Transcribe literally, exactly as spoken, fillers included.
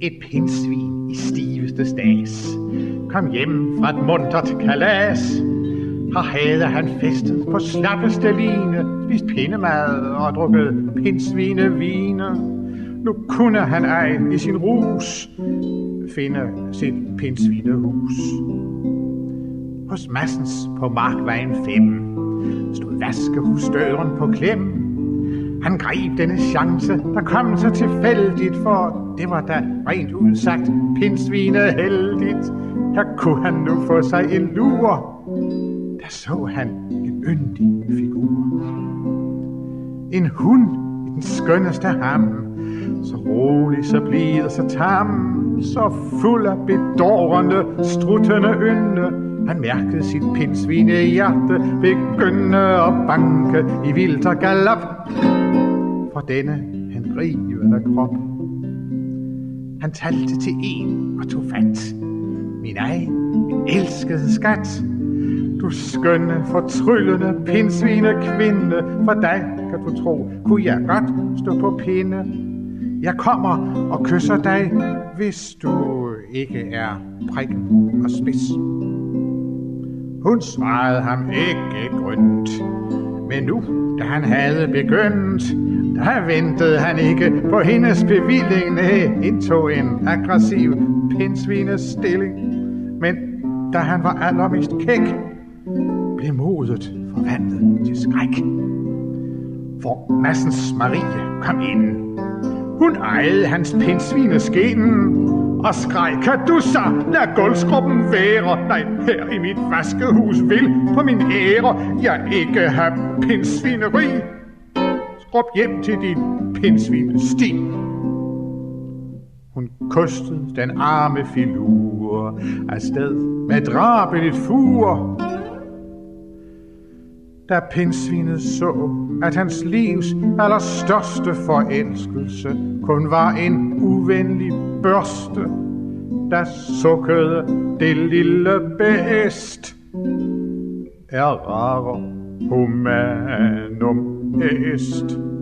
Et pindsvin i stiveste stads kom hjem fra et muntert kalas. Her havde han festet på slappeste line, spist pindemad og drukket pindsvinevine. Nu kunne han ej i sin rus finde sit pindsvinehus. Hos Madsens på Markvejen fem stod vaskehusdøren på klem. Han greb denne chance, der kom så tilfældigt, for det var da rent udsagt pindsvineheldigt. Her kunne han nu få sig en lur. Der så han en yndig figur. En hund i den skønneste ham, så rolig, så blid og så tam, så fuld af bedårende, struttende ynde. Han mærkede sit pindsvinehjerte begynde at banke i vildt og galop for denne henrivende krop. Han talte til en og tog fat. Min egen, min elskede skat, du skønne, fortryllende pindsvinekvinde, for dig, kan du tro, kunne jeg godt stå på pinde. Jeg kommer og kysser dig, hvis du ikke er prikken og spids. Hun svarede ham ikke grønt, men nu, da han havde begyndt, der ventede han ikke på hendes bevilling. Nej, indtog en aggressiv pindsvinestilling. Men da han var allermest kæk, blev modet forvandlet til skræk. For Madsens Marie kom ind. Hun ejede hans pindsvineskin og skreg, kan du så lad gulvskruppen være? Nej, her i mit vaskehus vil på min ære jeg ikke have pindsvineri. Skrup hjem til din pindsvinesti. Hun kostede den arme filur afsted med drabeligt fur. Da pindsvinet så, at hans livs allerstørste forelskelse kun var en uvenlig børste, der sukkede det lille bæst. Errare humanum est.